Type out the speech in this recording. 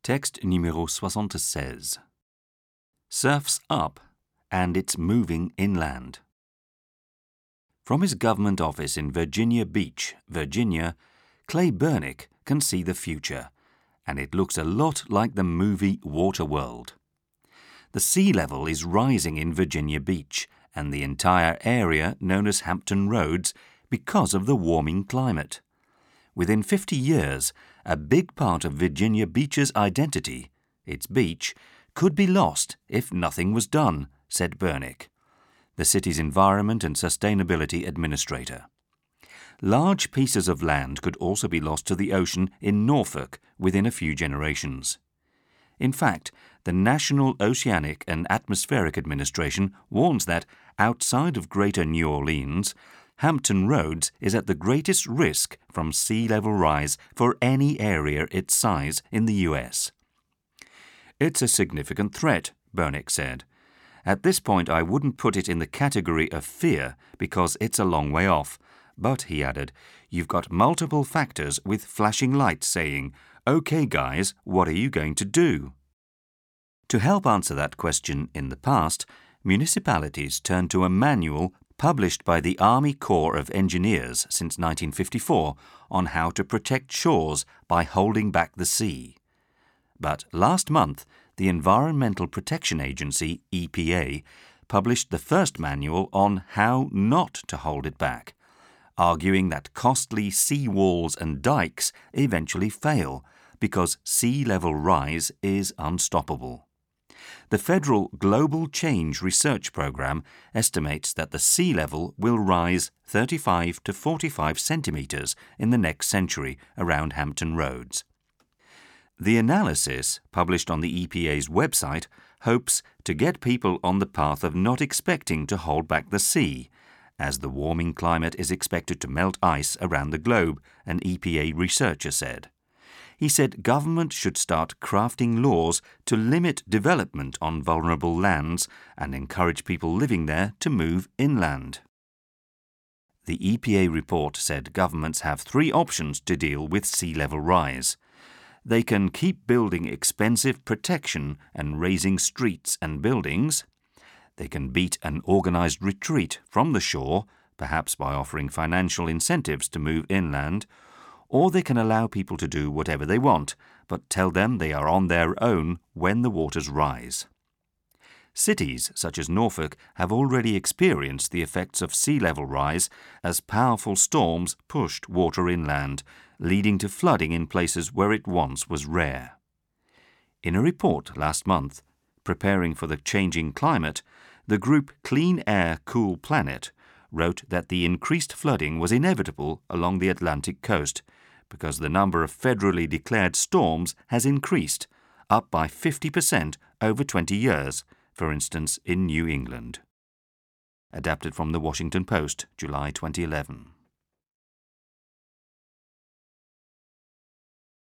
Texte numéro 76. Surf's up and it's moving inland. From his government office in Virginia Beach, Virginia, Clay Bernick can see the future, and it looks a lot like the movie Waterworld. The sea level is rising in Virginia Beach and the entire area known as Hampton Roads because of the warming climate. Within 50 years, a big part of Virginia Beach's identity, its beach, could be lost if nothing was done, said Bernick, the city's Environment and Sustainability Administrator. Large pieces of land could also be lost to the ocean in Norfolk within a few generations. In fact, the National Oceanic and Atmospheric Administration warns that, outside of Greater New Orleans, Hampton Roads is at the greatest risk from sea level rise for any area its size in the U.S. It's a significant threat, Bernick said. At this point I wouldn't put it in the category of fear because it's a long way off. But, he added, you've got multiple factors with flashing lights saying, "OK, guys, what are you going to do?" To help answer that question in the past, municipalities turned to a manual published by the Army Corps of Engineers since 1954 on how to protect shores by holding back the sea. But last month, the Environmental Protection Agency, EPA, published the first manual on how not to hold it back, arguing that costly sea walls and dikes eventually fail because sea level rise is unstoppable. The federal Global Change Research Program estimates that the sea level will rise 35 to 45 centimeters in the next century around Hampton Roads. The analysis, published on the EPA's website, hopes to get people on the path of not expecting to hold back the sea, as the warming climate is expected to melt ice around the globe, an EPA researcher said. He said government should start crafting laws to limit development on vulnerable lands and encourage people living there to move inland. The EPA report said governments have 3 options to deal with sea level rise. They can keep building expensive protection and raising streets and buildings. They can beat an organized retreat from the shore, perhaps by offering financial incentives to move inland, or they can allow people to do whatever they want, but tell them they are on their own when the waters rise. Cities such as Norfolk have already experienced the effects of sea level rise as powerful storms pushed water inland, leading to flooding in places where it once was rare. In a report last month, preparing for the changing climate, the group Clean Air, Cool Planet wrote that the increased flooding was inevitable along the Atlantic coast because the number of federally declared storms has increased, up by 50% over 20 years, for instance in New England. Adapted from The Washington Post, July 2011.